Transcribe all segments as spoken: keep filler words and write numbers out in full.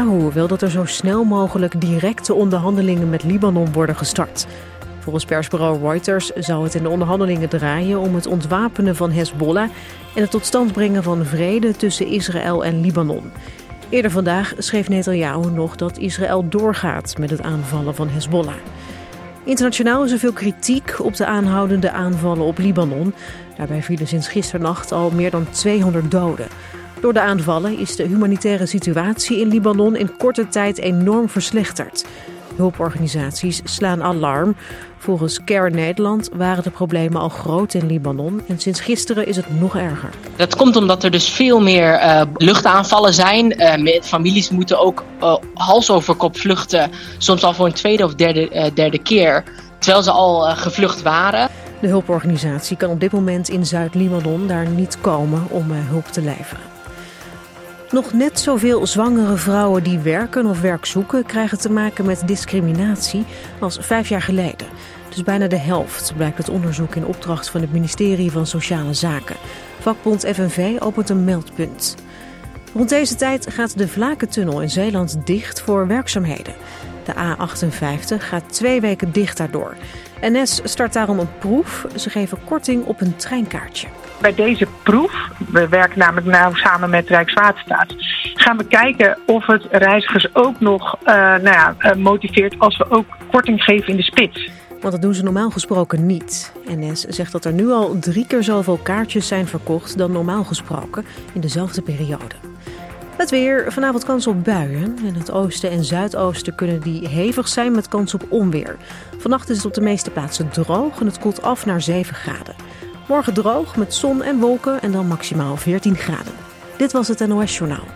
Netanyahu wil dat er zo snel mogelijk directe onderhandelingen met Libanon worden gestart. Volgens persbureau Reuters zou het in de onderhandelingen draaien om het ontwapenen van Hezbollah en het tot stand brengen van vrede tussen Israël en Libanon. Eerder vandaag schreef Netanyahu nog dat Israël doorgaat met het aanvallen van Hezbollah. Internationaal is er veel kritiek op de aanhoudende aanvallen op Libanon. Daarbij vielen sinds gisternacht al meer dan tweehonderd doden. Door de aanvallen is de humanitaire situatie in Libanon in korte tijd enorm verslechterd. Hulporganisaties slaan alarm. Volgens Care Nederland waren de problemen al groot in Libanon en sinds gisteren is het nog erger. Dat komt omdat er dus veel meer uh, luchtaanvallen zijn. Uh, families moeten ook uh, hals over kop vluchten, soms al voor een tweede of derde, uh, derde keer, terwijl ze al uh, gevlucht waren. De hulporganisatie kan op dit moment in Zuid-Libanon daar niet komen om uh, hulp te leveren. Nog net zoveel zwangere vrouwen die werken of werk zoeken krijgen te maken met discriminatie als vijf jaar geleden. Dus bijna de helft, blijkt het onderzoek in opdracht van het ministerie van Sociale Zaken. Vakbond F N V opent een meldpunt. Rond deze tijd gaat de Vlakentunnel in Zeeland dicht voor werkzaamheden. De A achtenvijftig gaat twee weken dicht daardoor. N S start daarom een proef. Ze geven korting op een treinkaartje. Bij deze proef, we werken namelijk nauw samen met Rijkswaterstaat, gaan we kijken of het reizigers ook nog uh, nou ja, uh, motiveert als we ook korting geven in de spits. Want dat doen ze normaal gesproken niet. N S zegt dat er nu al drie keer zoveel kaartjes zijn verkocht dan normaal gesproken in dezelfde periode. Het weer, vanavond kans op buien. In het oosten en zuidoosten kunnen die hevig zijn met kans op onweer. Vannacht is het op de meeste plaatsen droog en het koelt af naar zeven graden. Morgen droog met zon en wolken en dan maximaal veertien graden. Dit was het N O S Journaal.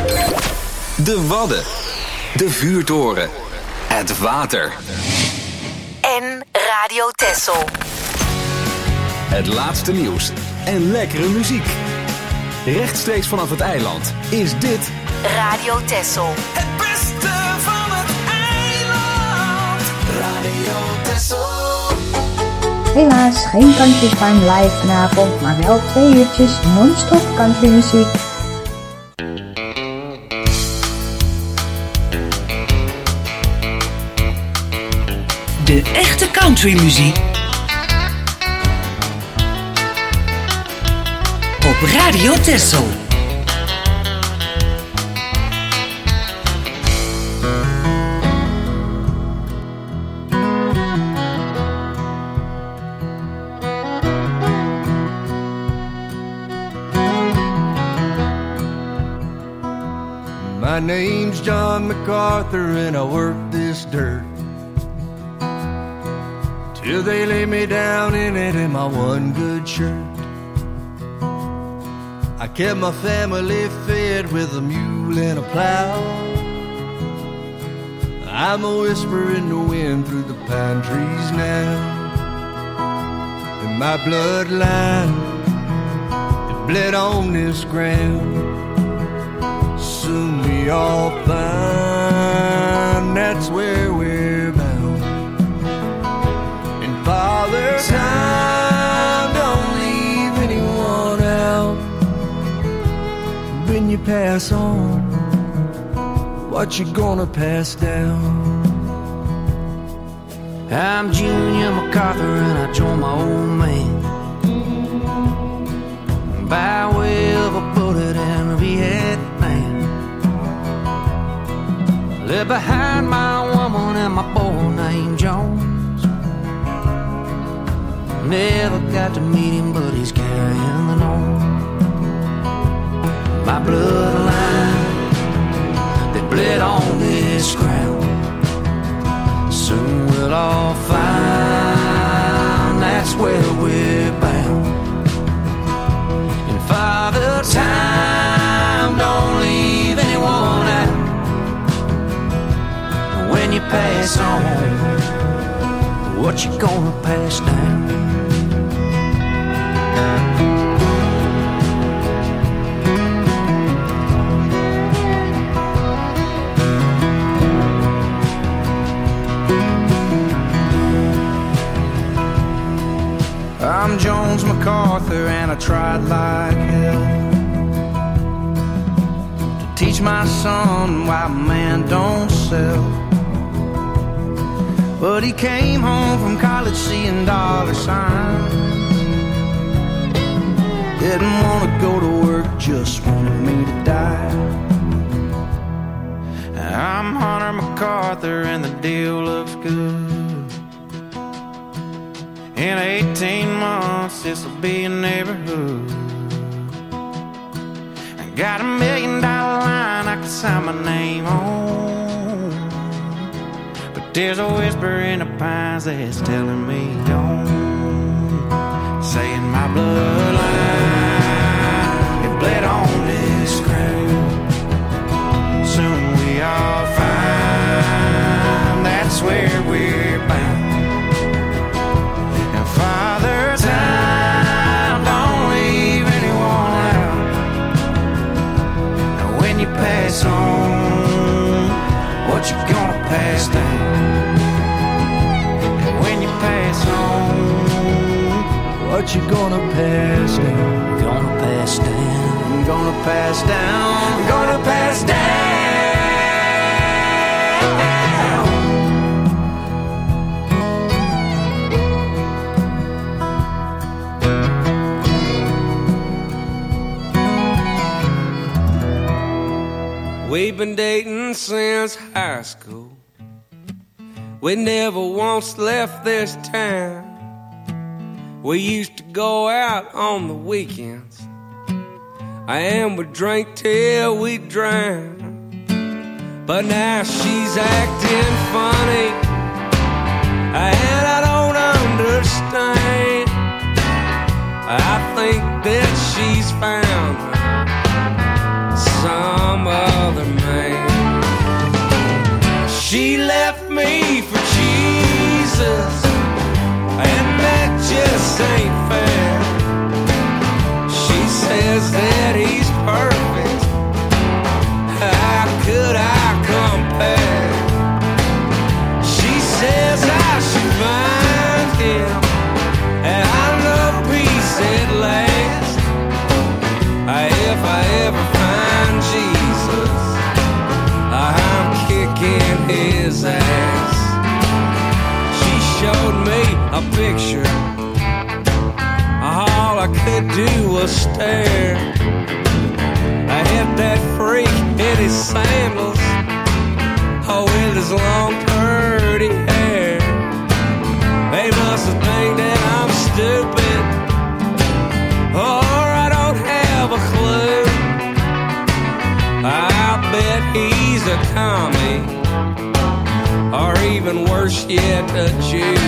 De Wadden. De vuurtoren. Het water. En Radio Texel. Het laatste nieuws en lekkere muziek. Rechtstreeks vanaf het eiland is dit Radio Texel. Het beste van het eiland. Radio Texel. Helaas geen Country Time live vanavond, maar wel twee uurtjes non-stop country muziek. De echte country muziek op Radio Texel. My name's John MacArthur and I work this dirt till they lay me down in it in my one good shirt. I kept my family fed with a mule and a plow. I'm a whisper in the wind through the pine trees now. And my bloodline, it bled on this ground. Soon we all find that's where we're bound. And Father Time don't leave anyone out. When you pass on, what you gonna pass down? I'm Junior MacArthur and I joined my old man by way of a bullet and Vietnam. Left behind my woman and my boy named Jones. Never got to meet him, but he's carrying the loan. My bloodline, they bled on this ground. Soon we'll all find that's where we're bound. And Father Time don't leave anyone out. When you pass on, what you gonna pass down? I'm Jones MacArthur and I tried like hell to teach my son why man don't sell. But he came home from college seeing dollar signs. Didn't want to go to work, just wanted me to die. I'm Hunter MacArthur and the deal looks good. In eighteen months this'll be a neighborhood. I got a million dollar line I can sign my name on. But there's a whisper in the pines that's telling me don't. Saying my bloodline, it bled on this ground. Soon we all find that's where we're bound. And Father Time, don't leave anyone out. And when you pass on, what you gonna pass down? And when you pass on, what you gonna pass down? Gonna pass down. Gonna pass down. Gonna pass down. We've been dating since high school. We never once left this town. We used to go out on the weekends, and we'd drink till we drown. But now she's acting funny, and I don't understand. I think that she's found some other man. She left me for Jesus, and that just ain't fair. She says that he's perfect. How could I compare? She says I should find him, and I know peace at last. If I ever find Jesus, I'm kicking his ass. She showed me a picture. All I could do was stare. I hit that freak in his sandals, oh, with his long curly hair. They must have think that I'm stupid, or I don't have a clue. I bet he's a commie, or even worse yet, a Jew.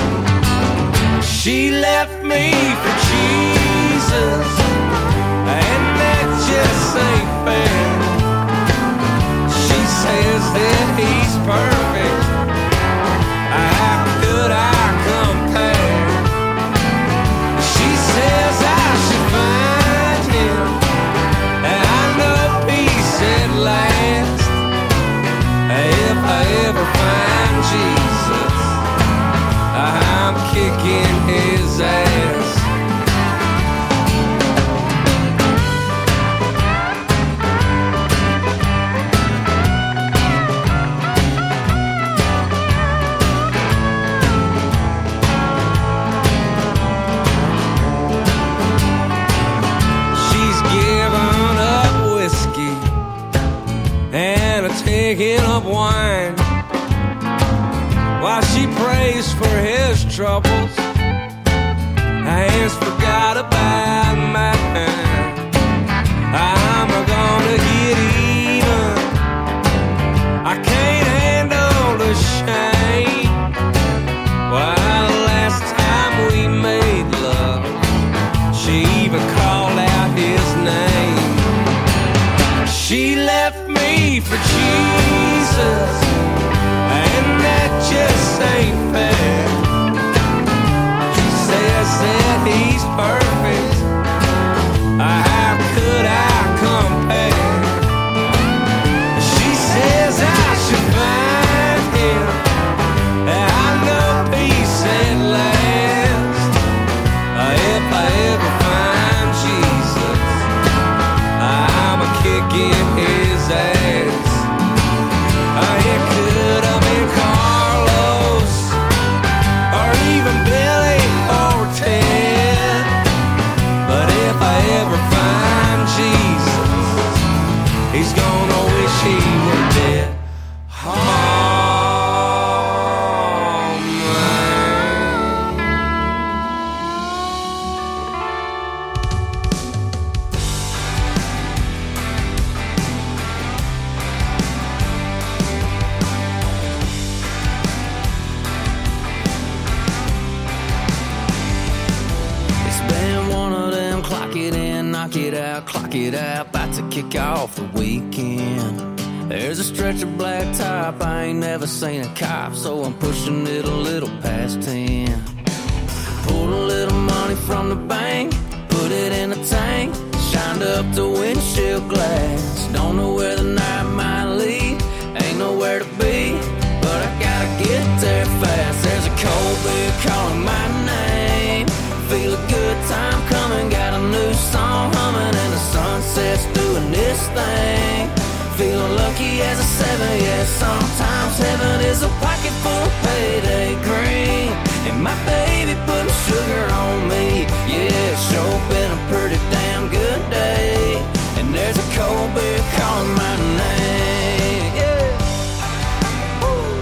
She left me for Jesus, and that just ain't fair. She says that he's perfect. How could I compare? She says I should find him, and I know peace at last. If I ever find Jesus, I'm kicking his ass. She's given up whiskey and a taking up wine, while she prays for his troubles and forgot about mine. I'm gonna get even. I can't handle the shame. Well, the last time we made love, she even called out his name. She left me for Jesus, and that just ain't fair. She says that he's perfect. clock it out, about to kick off the weekend. There's a stretch of black top, I ain't never seen a cop, so I'm pushing it a little past ten. Pulled a little money from the bank, put it in a tank, shined up the windshield glass. Don't know where the night might lead, ain't nowhere to be, but I gotta get there fast. There's a cold beer calling my name, feel a good time coming, got a new song humming, and the sunset's doing this thing. Feeling lucky as a seven, yeah, sometimes heaven is a pocket full of payday green. And my baby putting sugar on me, yeah, it's sure been a pretty damn good day. And there's a cold beer calling my name, yeah. Woo.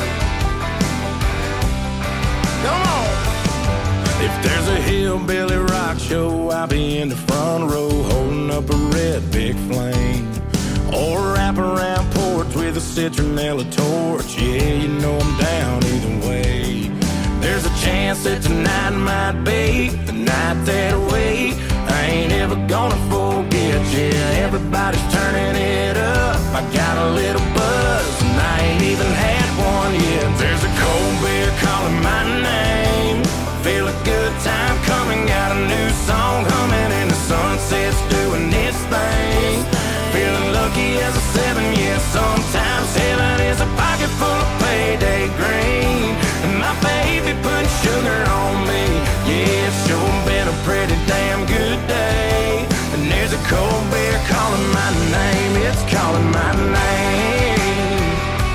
Come on. If there's a hillbilly rock show, I'll be in the front row holding up a red big flame. Or wrap around porch with a citronella torch. Yeah, you know I'm down either way. There's a chance that tonight might be the night that I wait. I ain't ever gonna forget, yeah, everybody's turning it up. I got a little buzz and I ain't even had one yet. There's a cold beer calling my name, feel a good time coming, got a new song humming, and the sunset's doing its thing. Feeling lucky as a seven, yeah, sometimes heaven is a pocket full of payday green. And my baby putting sugar on me, yeah, it's sure been a pretty damn good day. And there's a cold beer calling my name, it's calling my name.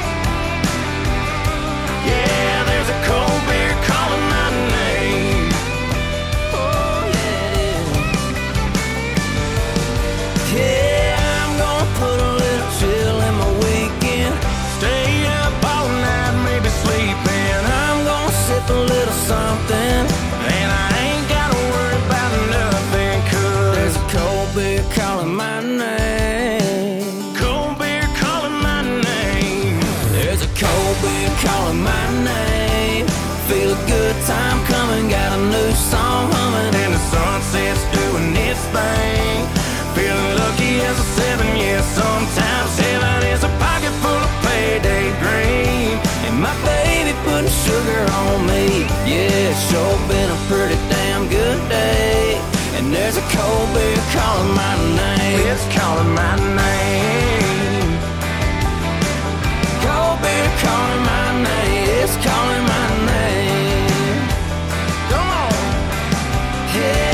Yeah, there's a cold beer calling my name. Oh, yeah, it is. Yeah. Put a little chill in my weekend, stay up all night, maybe sleeping. I'm gonna sip a little something, and I ain't gotta worry about nothing, cause there's a cold beer calling my name. Cold beer calling my name. There's a cold beer calling my name. Feel a good time coming, got a new song humming, and the sunset's doing its thing. Feeling lucky as a seven, yeah, sometimes heaven is a pocket full of payday green. And my baby putting sugar on me, yeah, it's sure been a pretty damn good day. And there's a cold beer calling my name, it's calling my name. Cold beer calling my name, it's calling my name. Come on, yeah.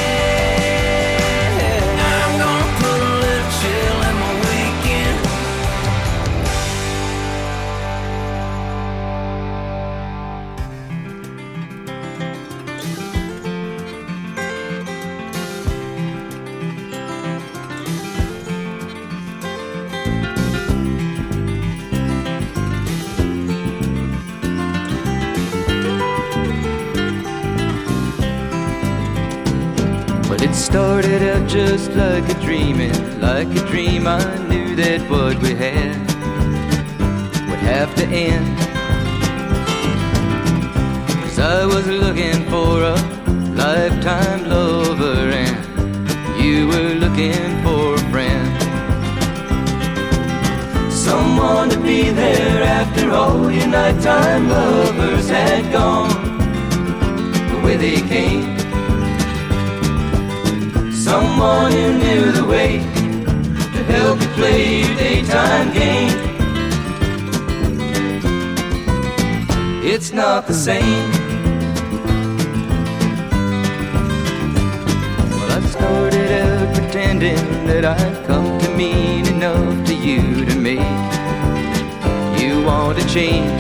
It started out just like a dream, and like a dream I knew that what we had would have to end. 'Cause I was looking for a lifetime lover, and you were looking for a friend. Someone to be there after all your nighttime lovers had gone the way they came. Someone who knew the way to help you play your daytime game. It's not the same. Well, I started out pretending that I'd come to mean enough to you to make you want to change.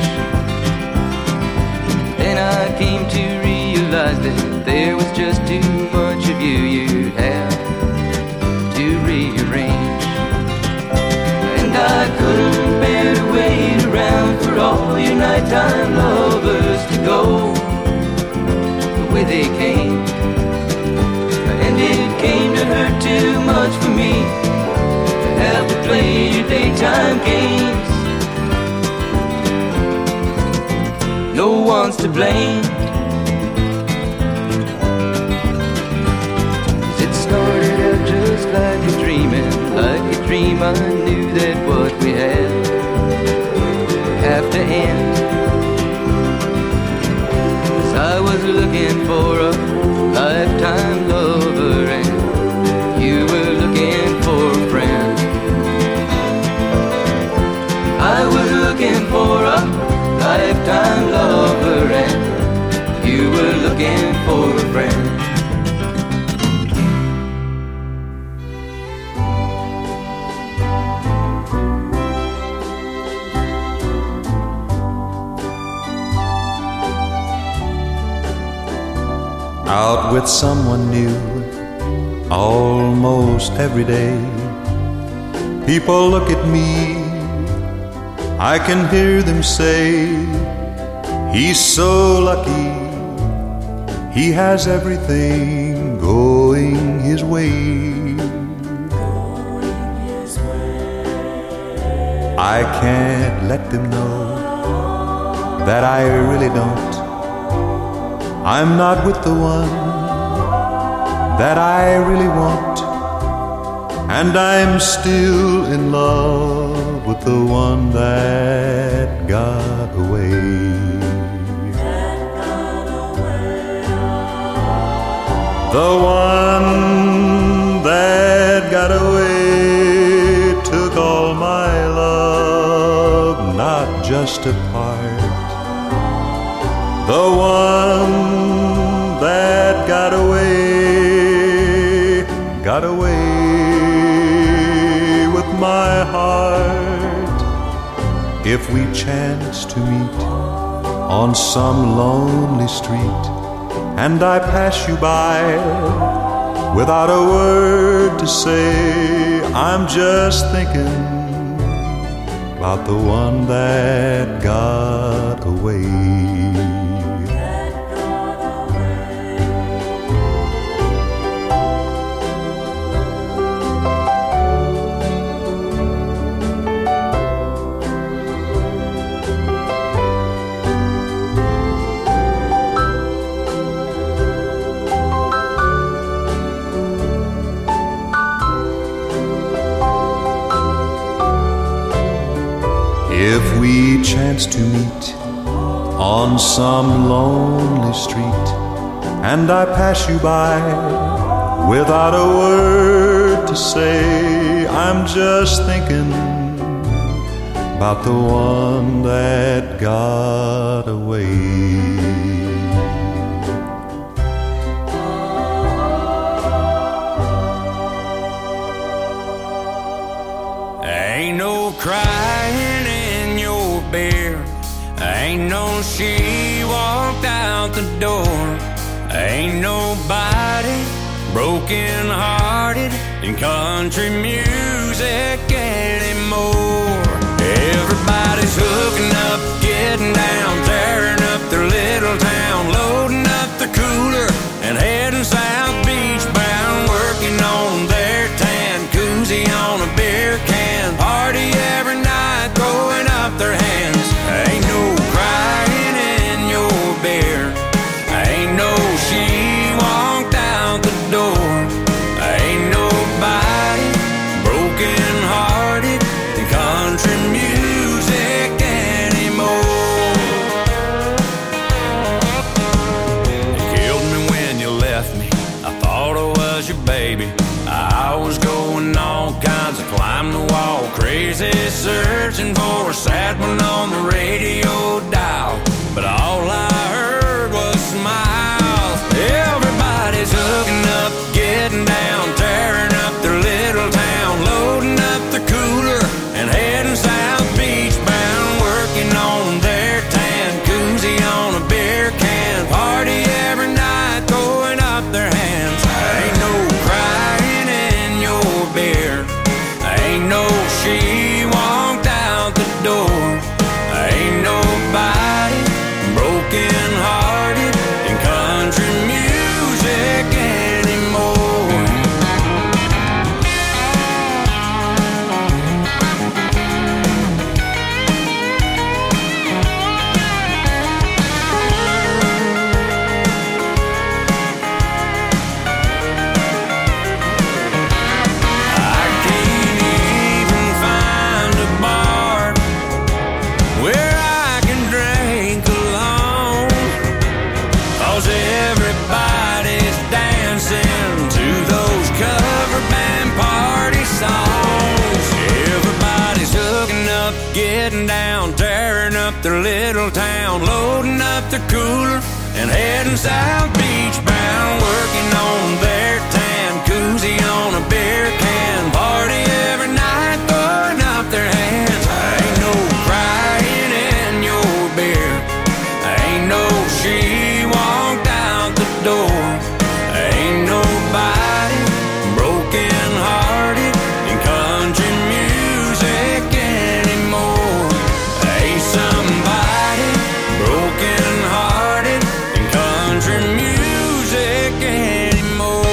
Then I came to realize that there was just too much of you you'd have to rearrange. And I couldn't bear to wait around for all your nighttime lovers to go the way they came. And it came to hurt too much for me to have to play your daytime games. No one's to blame. Started out just like a dream. dream, I knew that what we had would have to end. 'Cause I was looking for a lifetime lover, and you were looking for a friend. I was looking for a lifetime lover, and you were looking for a friend. Out with someone new almost every day. People look at me, I can hear them say, he's so lucky, he has everything going his way. I can't let them know that I really don't. I'm not with the one that I really want, and I'm still in love with the one that got away. The one that got away took all my love, not just a part. The one that got away, got away with my heart. If we chance to meet on some lonely street, and I pass you by without a word to say, I'm just thinking about the one that got away. If we chance to meet on some lonely street, and I pass you by without a word to say, I'm just thinking about the one that got away. Ain't no crying in your beer, ain't no she walked out the door, ain't nobody broken hearted in country music anymore. Everybody's hooking up, getting down, tearing up their little town, loading up the cooler and heading south beach bound, working on their tan, koozie on a beer can, party every night, throwing up their hands. Ain't no crying in your beer, ain't no she walked out the door, ain't nobody broken hearted in country music anymore. You killed me when you left me, I thought I was your baby. I was going all kinds of climb the wall, crazy searching for a sad one on the radio dial, but all I heard was smiles. Everybody's hooking up, getting down, tearing up their little town, loading up the cooler and heading south beach bound, working on their tan, koozie on a beer can, party every night, throwing up their hands. Ain't no crying in your beer, ain't no she walked out the door, ain't nobody broken hearted in country music anymore. I can't up their little town, loading up their cooler and heading south beach bound, working on their tan, koozie on a beer can, party every night, throwing up their hands. Ain't no crying in your beer, ain't no she walked out the door, ain't nobody broken hearted in country music anymore. Ain't somebody broken hearted in country music anymore.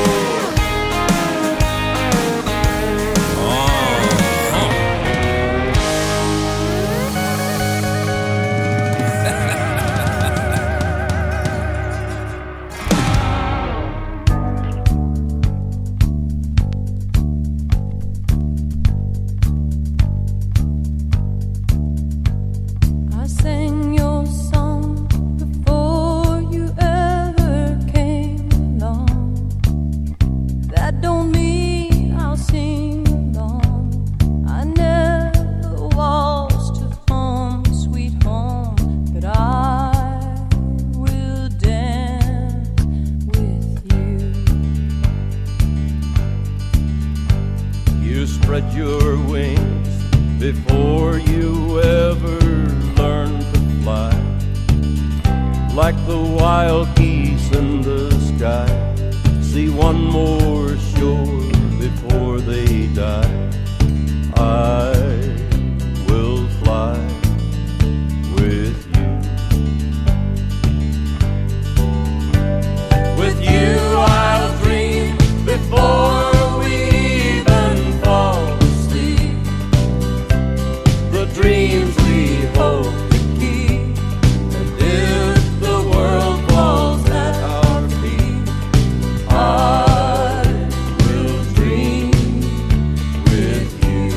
I sang your song before you ever came along. That don't mean I'll sing along. I never was to home, sweet home, but I will dance with you. You spread your wings before you ever learned to fly, like the wild geese in the sky. See one more shore before they die. I will fly with you. With you I'll dream before we even fall asleep. The dreams we hope to keep. And if the world falls at our feet, I will dream with you.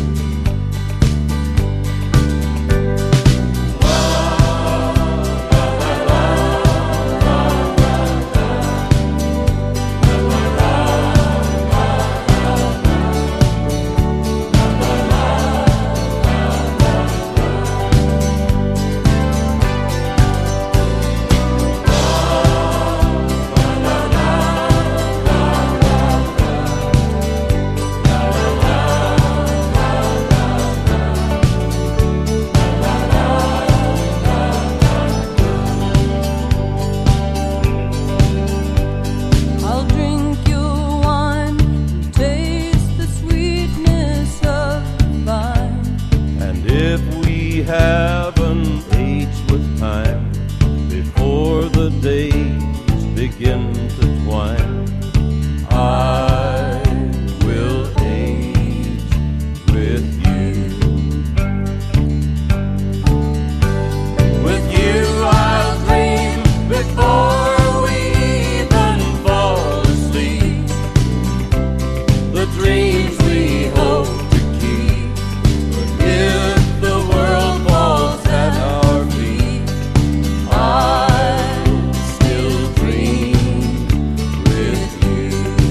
I'll drink your wine and taste the sweetness of the vine. And if we haven't aged with time, before the days begin to twine, I will age with you. With you I'll dream before we even fall asleep. The dreams we hope to keep. But if the world falls at our feet, I'll still dream with you.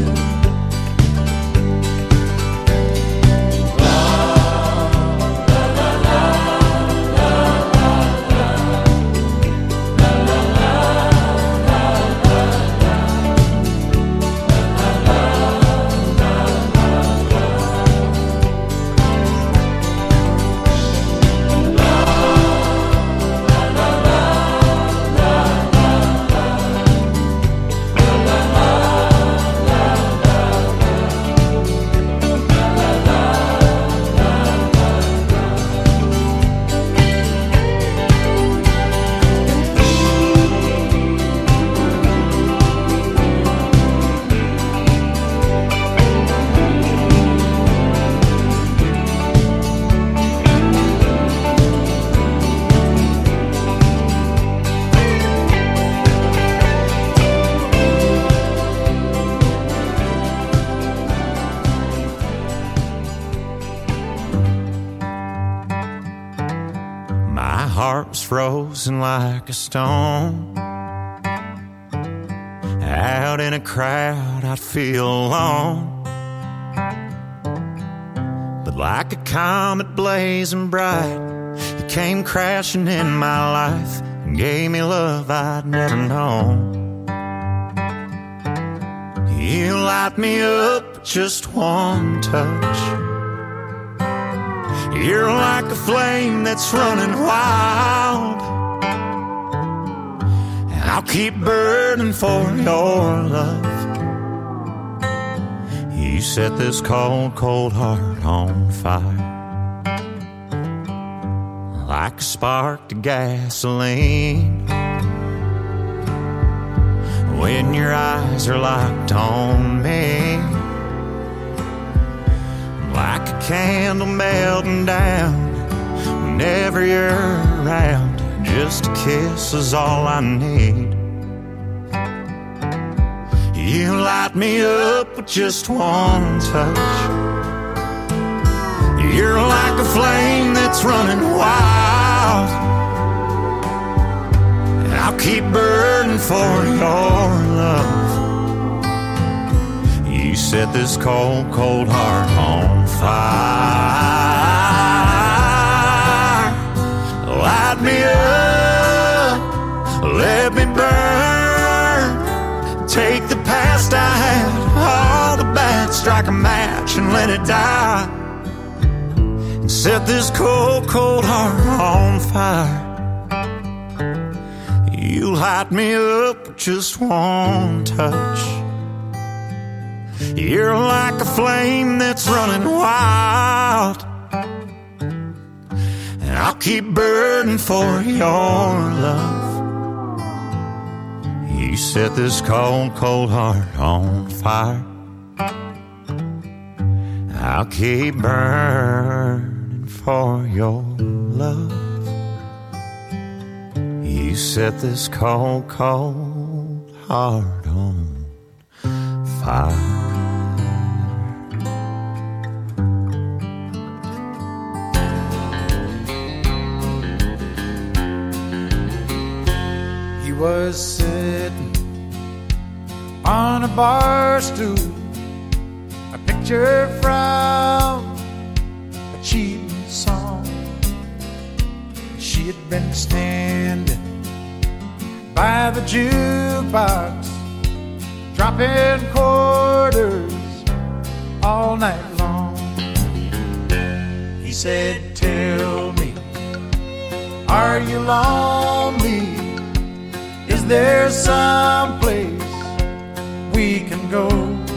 My heart was frozen like a stone. Out in a crowd, I'd feel alone. But like a comet blazing bright, you came crashing in my life and gave me love I'd never known. You light me up with just one touch. You're like a flame that's running wild, and I'll keep burning for your love. You set this cold, cold heart on fire, like a spark to gasoline. When your eyes are locked on me, like a candle melting down. Whenever you're around, just a kiss is all I need. You light me up with just one touch. You're like a flame that's running wild, and I'll keep burning for your love. You set this cold, cold heart on fire. Light me up, let me burn. Take the past I had, all the bad, strike a match and let it die. And set this cold, cold heart on fire. You light me up with just one touch. You're like a flame that's running wild, and I'll keep burning for your love. You set this cold, cold heart on fire. I'll keep burning for your love. You set this cold, cold heart on fire. He was sitting on a bar stool, a picture from a cheating song. She had been standing by the jukebox, dropping quarters all night long. He said, "Tell me, are you lonely? Is there some place we can go?"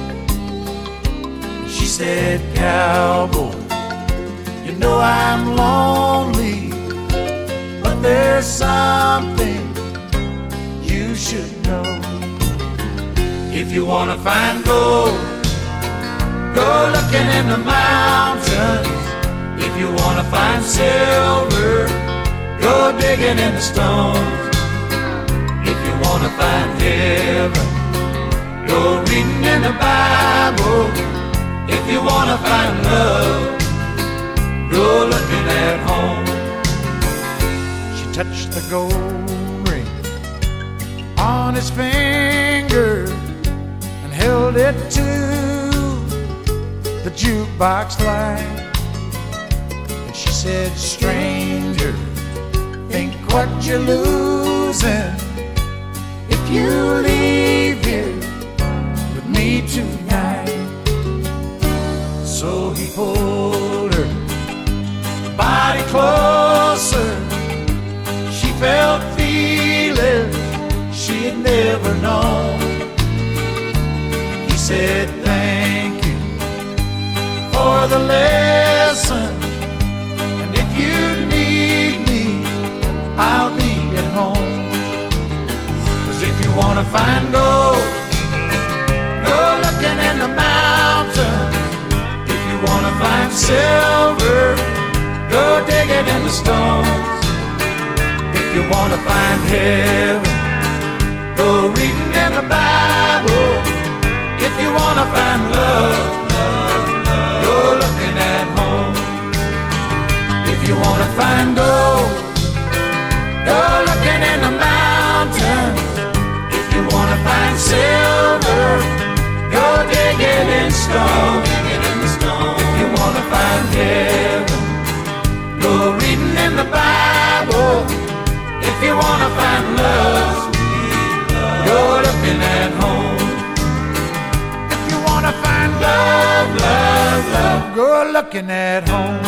She said, "Cowboy, you know I'm lonely, but there's something you should know. If you wanna find gold, go looking in the mountains. If you wanna find silver, go digging in the stones. If you wanna find heaven, go reading in the Bible. If you wanna find love, go looking at home." She touched the gold ring on his finger and held it to the jukebox light. And she said, "Stranger, think what you're losing if you leave here with me tonight." So he pulled her body closer. She felt feelings she had never known. He said, "Thank you for the lesson, and if you need me, I'll be at home. 'Cause if you wanna find gold, go looking in the mountains. If you wanna find silver, go digging in the stones. If you wanna find heaven, go reading in the Bible. If you wanna find love, love, love, go looking at home. If you wanna find gold, go looking in the mountains. If you wanna find silver, go digging in stone. If you wanna find heaven, go reading in the Bible. looking at home.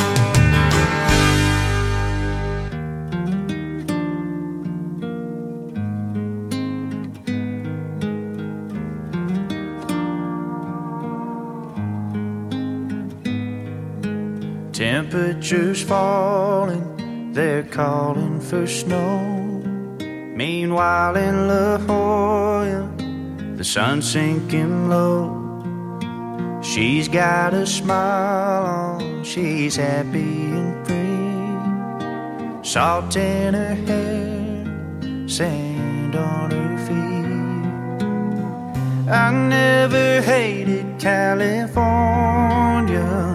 Temperatures falling, they're calling for snow. Meanwhile in La Jolla, the sun's sinking low. She's got a smile on, she's happy and free. Salt in her hair, sand on her feet. I never hated California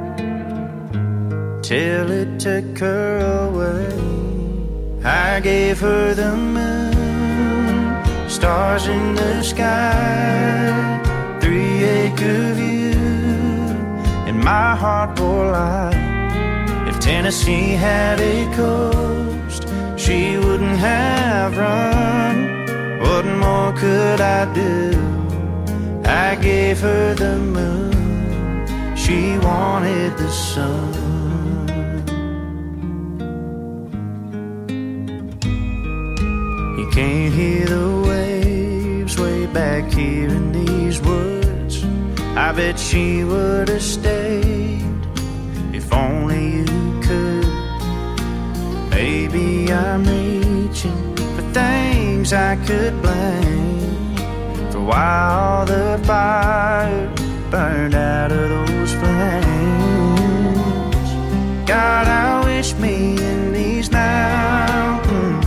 till it took her away. I gave her the moon, stars in the sky, three acre view, and my heart wore light. If Tennessee had a coast, she wouldn't have run. What more could I do? I gave her the moon, she wanted the sun. Can't hear the waves way back here in these woods. I bet she would have stayed if only you could. Maybe I'm reaching for things I could blame for why all the fire burned out of those flames. God, I wish me in these mountains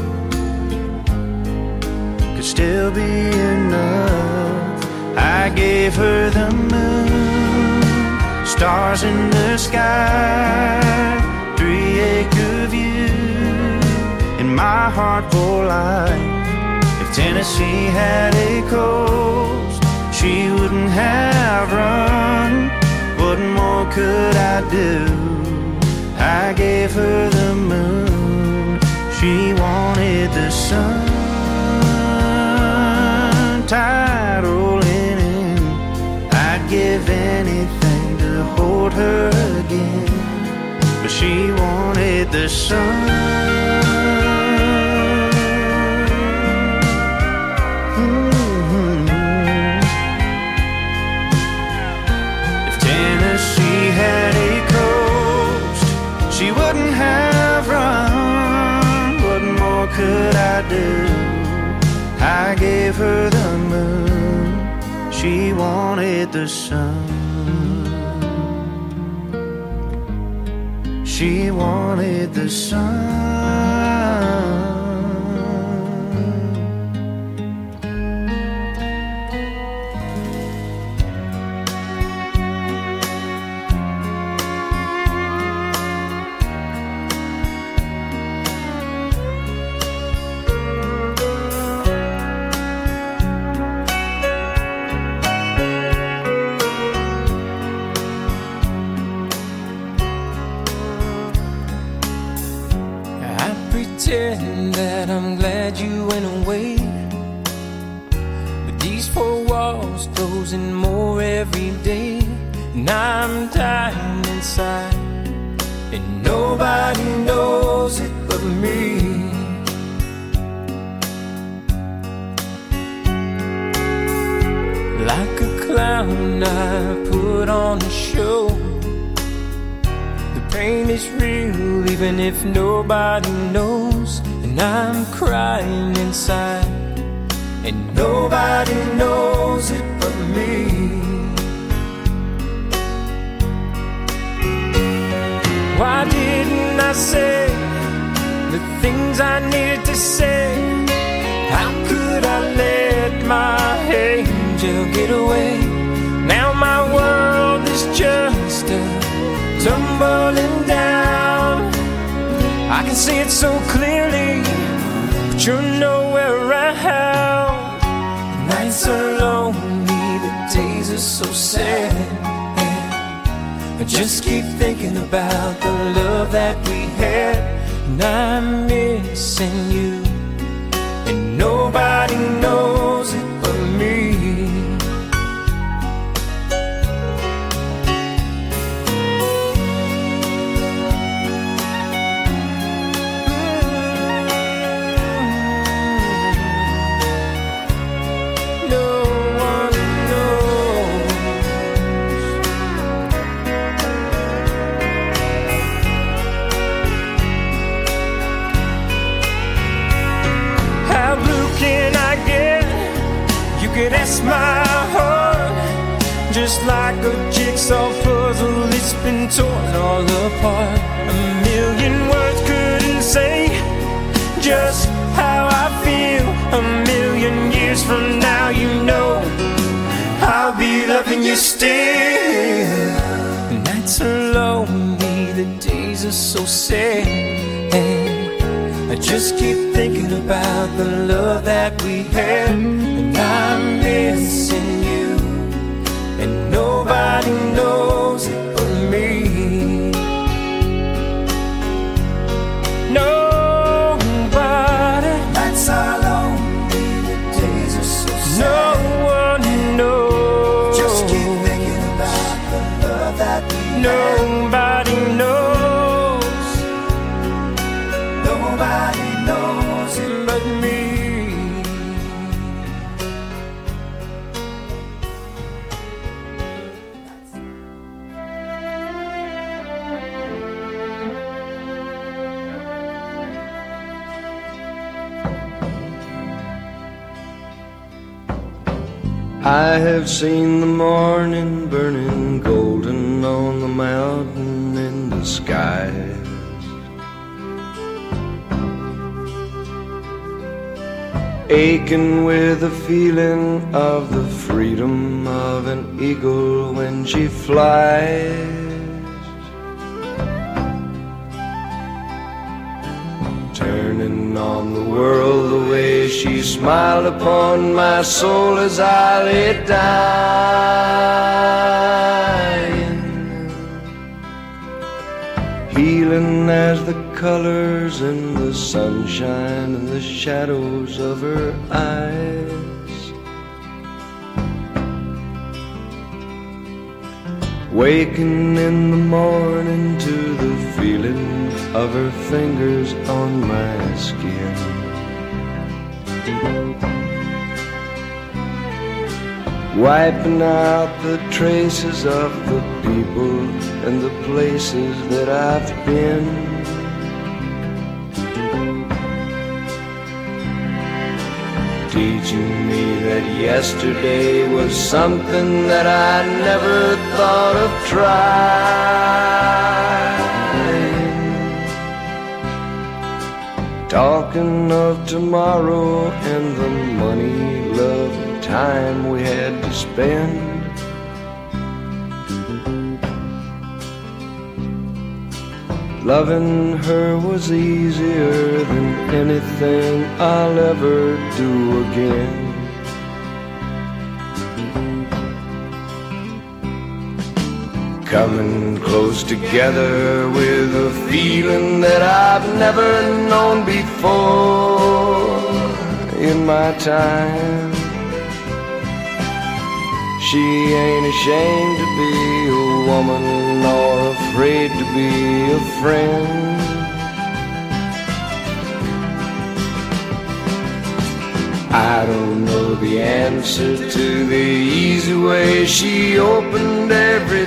still be enough. I gave her the moon, stars in the sky, three acre view, and my heart for life. If Tennessee had a coast, she wouldn't have run. What more could I do? I gave her the moon, she wanted the sun. Tide rolling in, I'd give anything to hold her again, but she wanted the sun. Mm-hmm. If Tennessee had a coast, she wouldn't have run. What more could I do? I gave her the moon, she wanted the sun. She wanted the sun. That I'm glad you went away, but these four walls closing more every day, and I'm dying inside, and nobody knows it but me. Like a clown I put on a show. The pain is real even if nobody knows. And I'm crying inside, and nobody knows it but me. Why didn't I say the things I needed to say? How could I let my angel get away? Now my world is just a tumbling down. I can see it so clearly, but you're nowhere around. The nights are lonely, the days are so sad, and I just keep thinking about the love that we had. And I'm missing you, and nobody knows it but me. could ask my heart, just like a jigsaw puzzle, it's been torn all apart. A million words couldn't say just how I feel. A million years from now, you know I'll be loving you still. The nights are lonely, the days are so sad, and I just keep thinking about the love that we had. And I'm missing you, and nobody knows it but me. Nobody. Nights are lonely, the days are so sad. No one knows. Just keep thinking about the love that we had. Nobody knows. Nobody knows it but me. I have seen the morning burning golden on the mountain in the skies. Aching with the feeling of the freedom of an eagle when she flies. Turning on the world the way she smiled upon my soul as I lay dying. Healing as the colors in the sunshine and the shadows of her eyes. Waking in the morning to the feeling of her fingers on my skin. Wiping out the traces of the people and the places that I've been. Teaching me that yesterday was something that I never thought of trying. Talking of tomorrow and the money, love, and time we had to spend. Loving her was easier than anything I'll ever do again. Coming close together with a feeling that I've never known before in my time. She ain't ashamed to be a woman nor afraid to be a friend. I don't know the answer to the easy way she opened every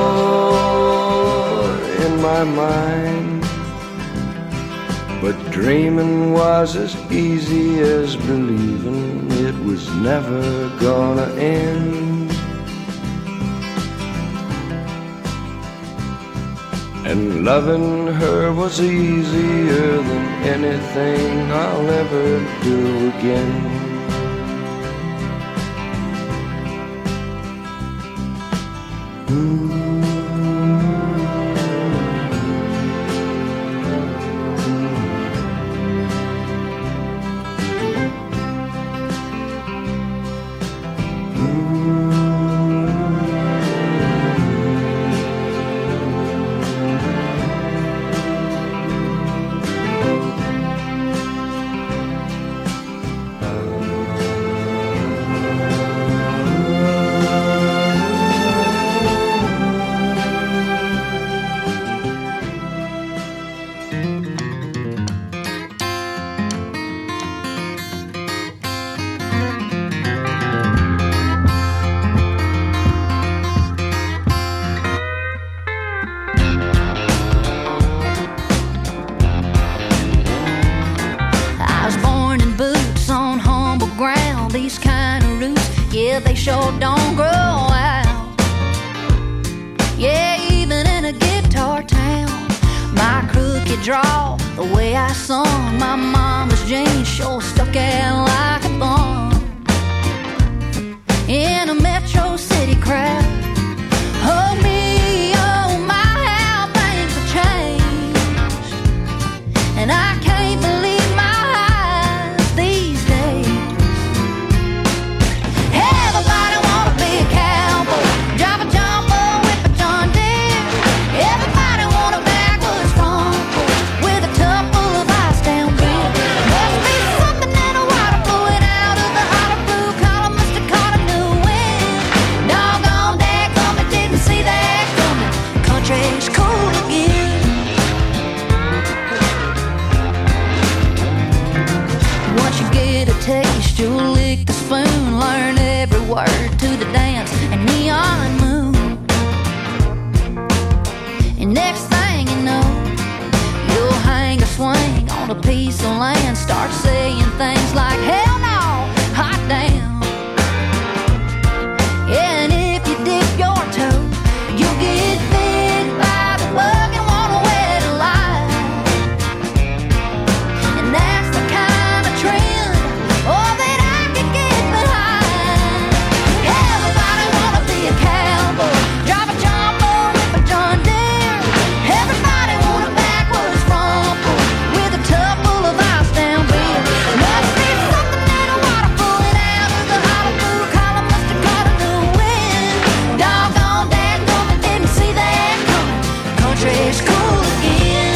door in my mind, but dreaming was as easy as believing it was never gonna end. And loving her was easier than anything I'll ever do again. yeah, they sure don't grow out. Yeah, even in a guitar town, my crooked draw, the way I sung, my mama's jeans sure stuck out like a thumb. In a metro city crowd, oh me, oh my, how things have changed. And I can't believe my eyes these days. Everybody wanna be a cowboy, drive a jumbo, whip a John Deere. Everybody want a backwoods front porch with a tub full of ice down beer. Must be something in the water flowing out of the hollow blue collar. Must have caught a new wind. Doggone dadgummit, didn't see that coming. Country's cool again. Once you get a taste, you'll lick the spoon, learn every word to the dance and neon moon. And next thing you know, you'll hang a swing on a piece of land, start saying things like hell no, hot damn. Yeah, and if you dip your toe, you'll get bit by the bug and wanna wet a lie. And that's the kind of trend, oh, that I can get behind. Everybody wanna be a cowboy, drive a jumbo, whip a John Deere. Everybody want a backwoods front porch with a tub full of ice down beer. Must be something in the water flowing out of the hollow blue collar. Must have caught a new wind. Doggone dadgummit, didn't see that coming. Country's cool again.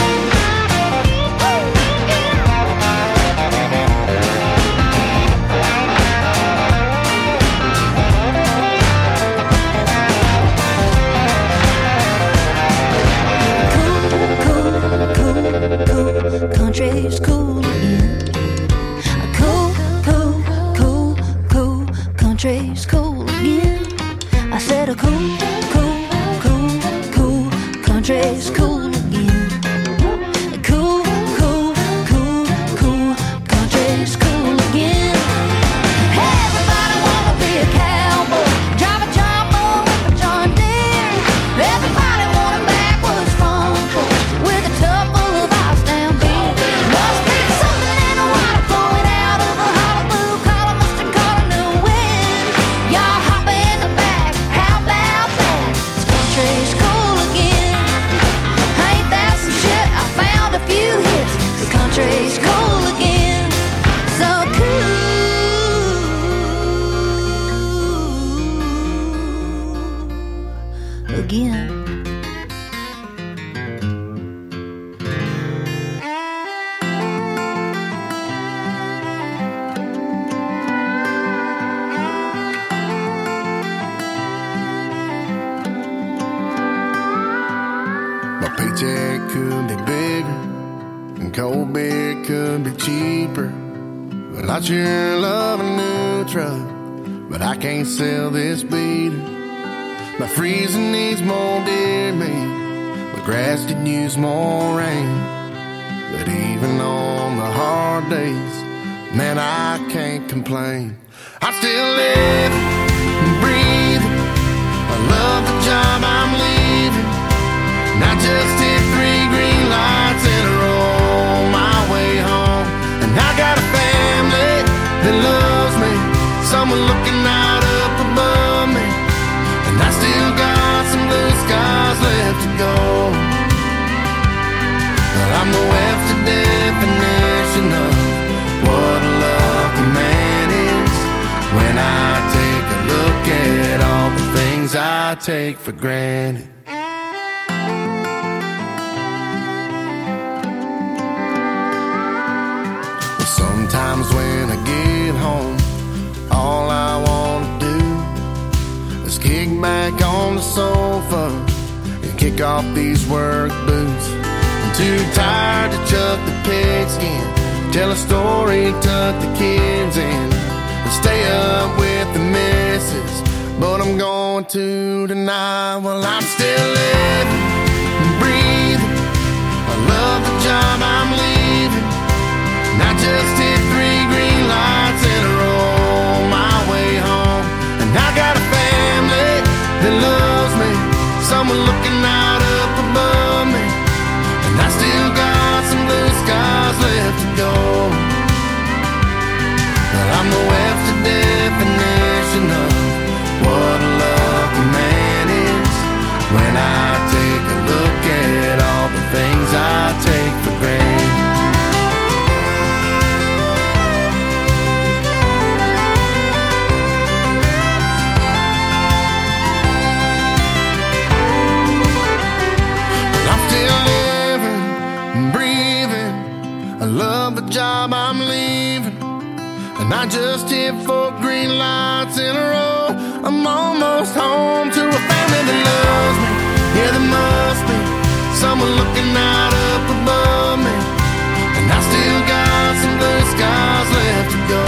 Country's cool again. Cool, cool, cool, cool. Country's cool again. I said a cool, cool, cool, cool. Country's cool again. Cool, cool, cool, cool. Country's cool again. Everybody wanna be a cowboy, drive a jumbo, whip a John Deere. Everybody want a backwoods front porch with a tub full of ice down beer. Must be something in the water flowing out of a hollow blue collar. Must have caught a new wind. Y'all hop in the back, how about that? This country's cool again. Ain't that some shit? I found a few hits. This country's cool again. So cool again. My paycheck could be bigger and cold beer could be cheaper. Well, I sure love a new truck, but I can't sell this beater. My freezer needs more deer meat, my grass could use more rain. But even on the hard days, man, I can't complain. I'm still living and breathing. I love the job I'm leaving. And I just hit three green lights in a row on my way home. And I got a family that loves me, someone looking out up above me. And I still got some blue skies left to go. But I'm the Webster definition of what a lucky man is. When I take a look at all the things I take for granted. Sometimes when I get home, all I want to do is kick back on the sofa and kick off these work boots. I'm too tired to chuck the pigskin, tell a story, tuck the kids in, and stay up with the missus. But I'm going to tonight. Well, I'm still living and breathing. I love the job I'm leaving. And I just hit three green lights in a row on my way home. And I I love the job I'm leaving, and I just hit four green lights in a row. I'm almost home to a family that loves me. Yeah, there must be someone looking out up above me, and I still got some blue skies left to go.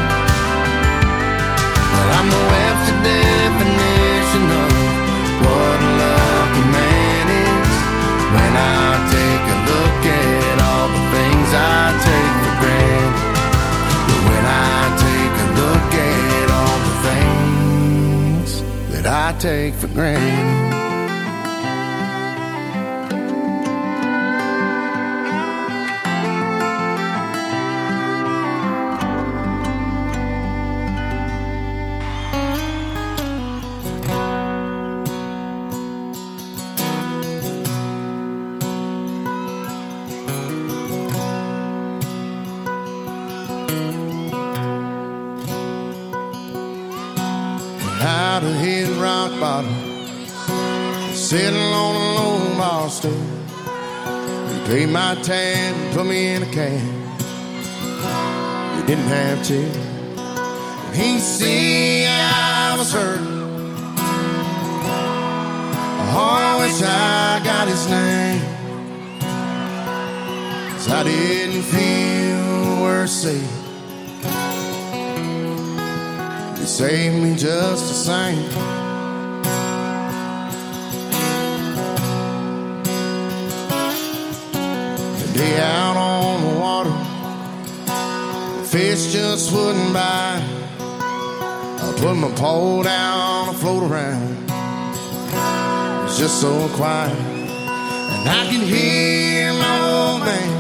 But I'm the Webster definition of what a lucky man is. When I take a look at all the things I take for granted, but when I take a look at all the things that I take for granted. Out of his rock bottom, sitting on a low bar stool. He paid my tab, put me in a cab. You didn't have to. And he see I was hurt. Oh, I wish I got his name, 'cause I didn't feel worth saving. Save me just the same. The day out on the water, the fish just wouldn't bite. I put my pole down and float around. It's just so quiet, and I can hear my old man.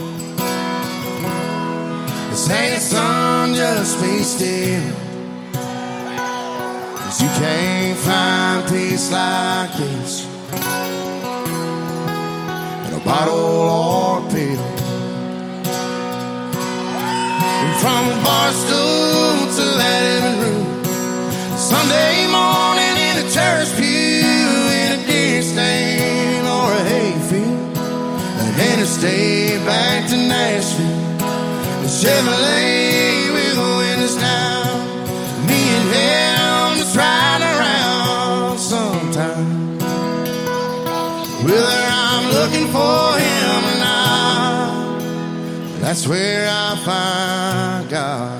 It's hey son, just be still. You can't find peace like this in a bottle or a pill. And from a bar stool to that living room, Sunday morning in a church pew, in a deer stand or a hayfield, and then I stayed back to Nashville, the Chevrolet with the windows down, me and him riding around sometime. Whether I'm looking for him or not, that's where I find God.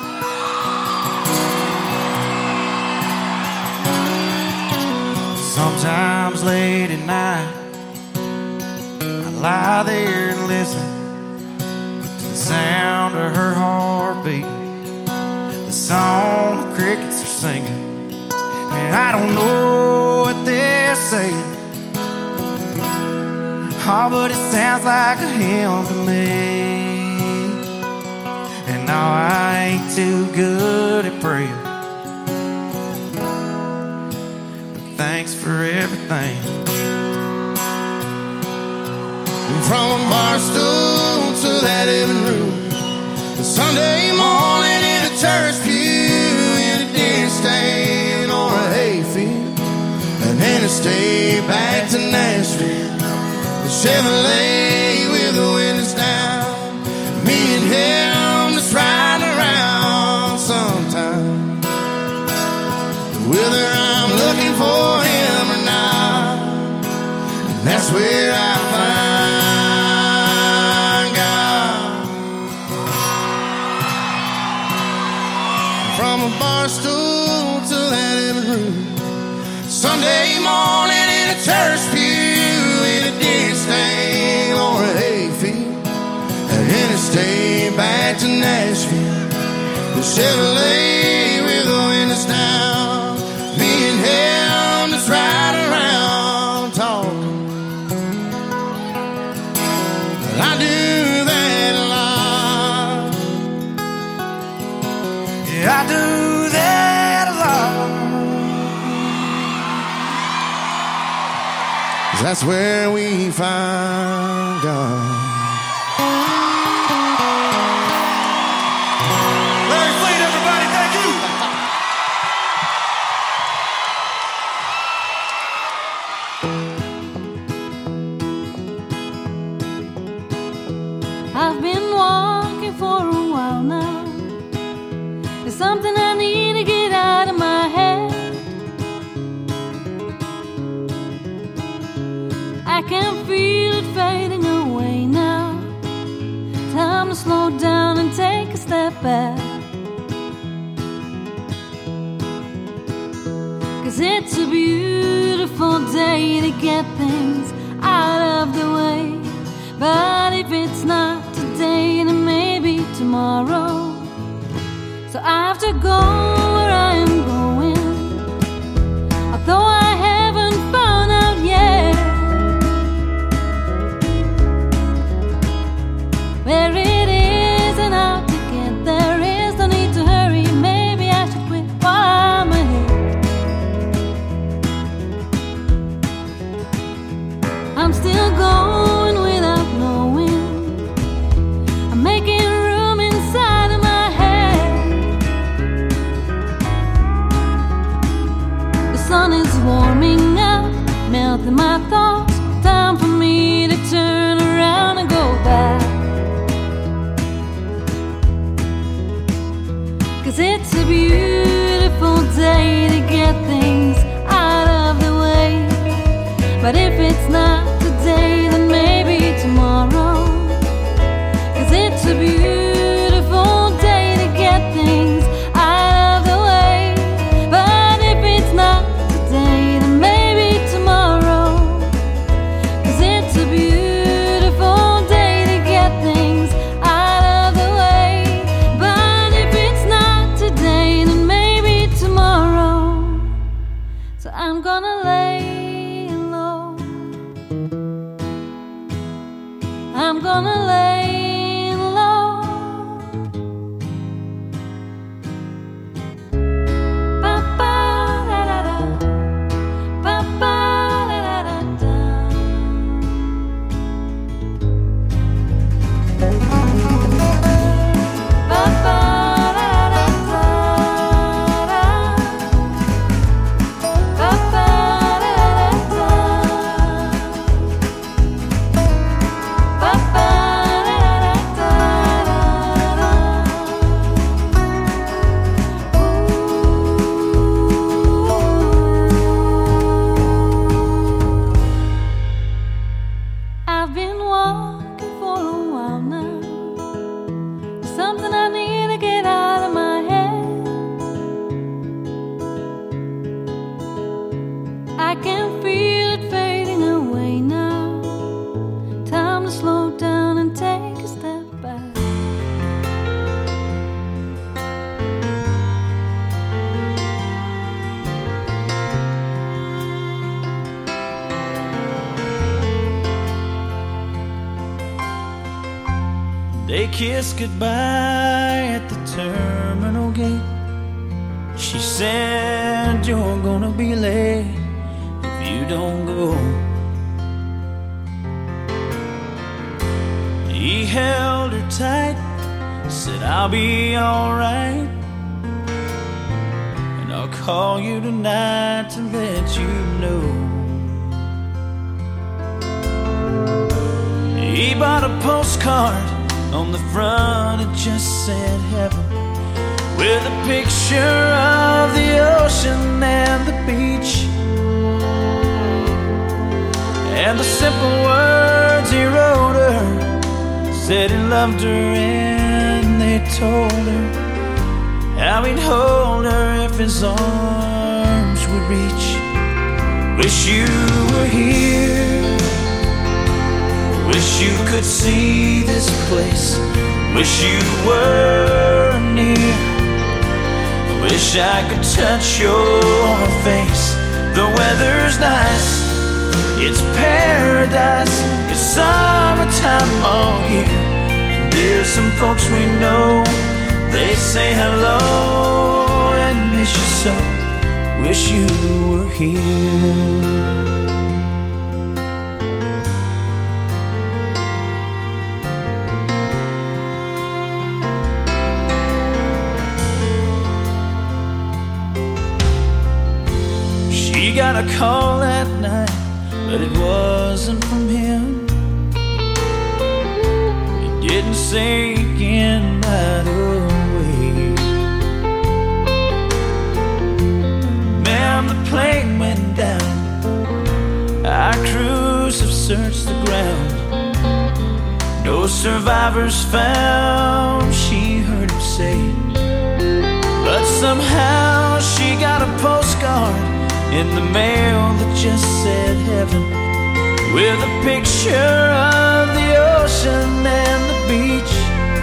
Sometimes late at night, I lie there and listen to the sound of her heartbeat, the song the crickets are singing. And I don't know what they're saying, oh, but it sounds like a hymn to me. And no, I ain't too good at praying, but thanks for everything. And from a bar stool to that living room, the Sunday morning in a church pew, in a deer stand or a hayfield, and then I stay back to Nashville, the Chevrolet with the windows down, me and him just riding around sometime. Whether I'm looking for him or not, that's where I find God. From a bar stool to that living room, Sunday morning in a church pew, in a deer stand or a hayfield, and then I stay back to Nashville, the Chevrolet with the windows down, me and him just riding around talking. I do that a lot. Yeah, I do that a lot. That's where we find God. Larry Fleet, everybody, thank you. I've been Time to slow down and take a step back. 'Cause it's a beautiful day to get things out of the way. But if it's not today, then maybe tomorrow. So I have to go where I am going, although I haven't found out yet where it is and how to get there. Is no need to hurry, maybe I should quit while I'm ahead. I'm still going without knowing. I'm making room inside of my head. The sun is warming up, melting my thoughts. Time for me to turn around and go back. 'Cause it's a beautiful day to get things out of the way. But if it's not today, then maybe tomorrow. 'Cause it's a beautiful day to get things out of the way. But if it's not today, then maybe tomorrow. 'Cause it's a beautiful day to get things out of the way. But if it's not today, then maybe tomorrow. So I'm gonna lay low. I'm gonna lay low. Ba ba da da da. Ba ba da da da da. Ba ba da da da da. Ba ba da da da. Ba ba da da da da. I've been walking for a while now. There's something I need to get out of my head. I can feel it fading away now. Time to slow down and take a step back. They kissed goodbye at the terminal gate. She said, "You're gonna be late if you don't go." He held her tight, said, "I'll be alright, and I'll call you tonight to let you know." He bought a postcard. On the front it just said heaven, with a picture of the ocean and the beach, and the simple words he wrote her said he loved her, and they told her how he'd hold her if his arms would reach. Wish you were here, wish you could see this place, wish you were near, wish I could touch your face. The weather's nice, it's paradise, it's summertime all year. And there's some folks we know, they say hello and miss you so. Wish you were here. She got a call that night, but it wasn't from him. It didn't sink in right away. Ma'am, the plane went down, our crews have searched the ground. No Most survivors found, she heard him say. But somehow she got a postcard in the mail that just said heaven, with a picture of the ocean and the beach,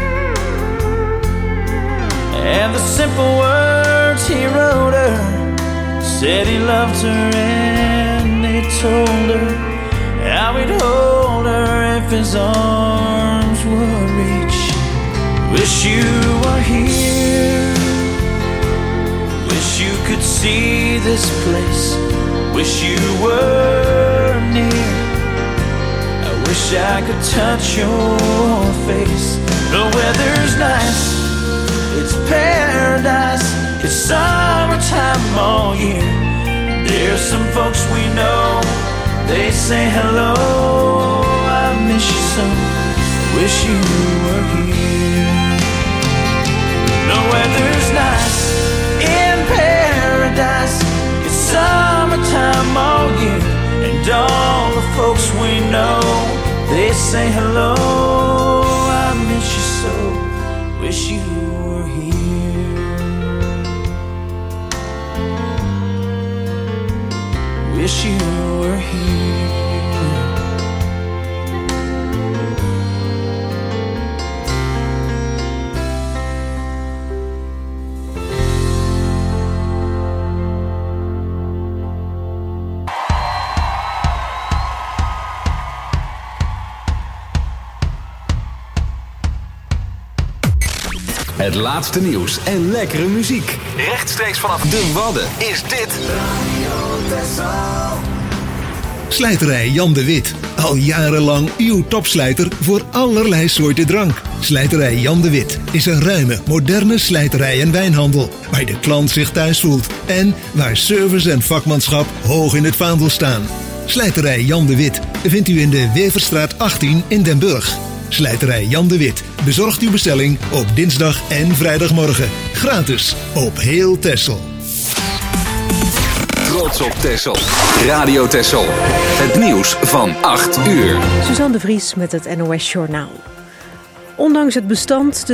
and the simple words he wrote her said he loved her, and he told her how he'd hold her if his arms would reach. Wish you were here, wish you could see this place, wish you were near. I wish I could touch your face. The weather's nice, it's paradise, it's summertime all year. There's some folks we know, they say hello, I miss you so, wish you were here. The weather's nice in paradise, it's summertime all year. And all the folks we know, they say hello, I miss you so, wish you were here. Wish you were here. Het laatste nieuws en lekkere muziek. Rechtstreeks vanaf de Wadden is dit Slijterij Jan de Wit. Al jarenlang uw topslijter voor allerlei soorten drank. Slijterij Jan de Wit is een ruime, moderne slijterij en wijnhandel, waar de klant zich thuis voelt en waar service en vakmanschap hoog in het vaandel staan. Slijterij Jan de Wit vindt u in de Weverstraat achttien in Den Burg. Slijterij Jan de Wit bezorgt uw bestelling op dinsdag en vrijdagmorgen. Gratis op heel Texel. Trots op Texel. Radio Texel. Het nieuws van acht uur. Suzanne de Vries met het N O S Journaal. Ondanks het bestand